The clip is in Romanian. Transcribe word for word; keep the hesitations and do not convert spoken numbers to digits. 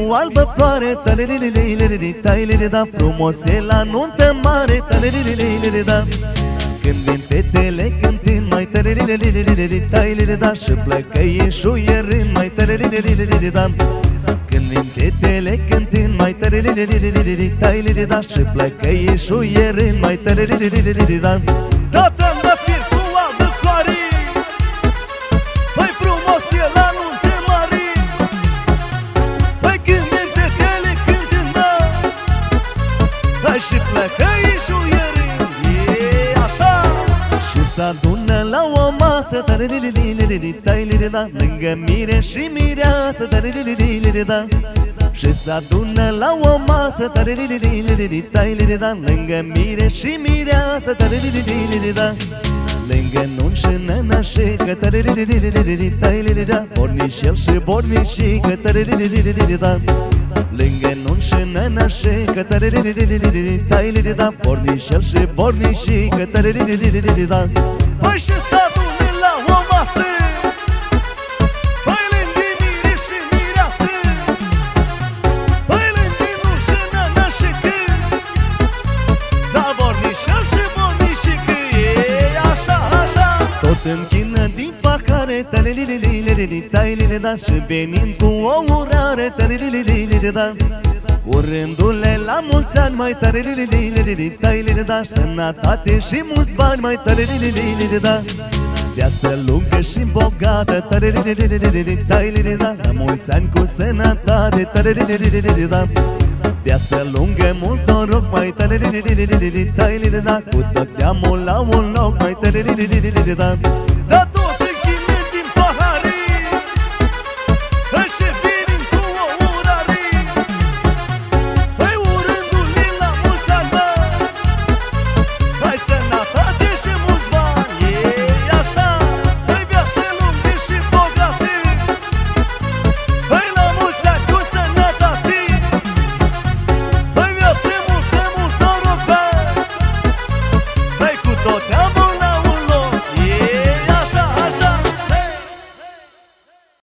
cu albă floare, tălelelelelelelelelelele, da, frumos e la nuntă mare, tălelelelelelele, da. Când vin fetele cântând, mai tălelelelelelelelele, da, și plecă ieșuierând, mai tălelelelelelele, da. Când vin fetele cântând, mai tălelelelelelelele, da, și plecă ieșuierând, mai tălelelelelelele, da. Tată-mi dă fir cu albă floare, păi frumos e la nuntă mare. Păi când vin fetele cântând, da, hai și plecă ieșuierând, e așa. Și s-adună la o masă, tălelelelelelelele, da, lângă mire și mireasă, tălelelelelelele, da. Și s-adună la o masă, tălelelelelelele, da, lângă mire și mireasă, tălelelelelele, da. Lângă nun și nănașică, tălelelelelelele, da, bornișel și bornișică, tălelelelelele, da. Lângă nun și nănașică, tălelelelelelele, da, bornișel și bornișică, tălelelelelele, da. Păi și s-adună la o masă, păi lângă mire și mireasă, păi lângă nun și nănașică, da, bornișel și bornișică, e așa, așa. Tot închină din pahare, tălelelelelelele, da, și venind cu o urare, tălelelelelele, da. Urându-le la mulți ani, mai tălelelelelelele, da, sănătate și mulți bani, mai tălelelelelele, da. Viață lungă și bogată, tălelelelelelele, da, la mulți ani cu sănătate, tălelelelelele, da. Viață lungă, mult noroc, mai tălelelelelelele, da, cu tot neamul la un loc, mai tălelelelelele, da.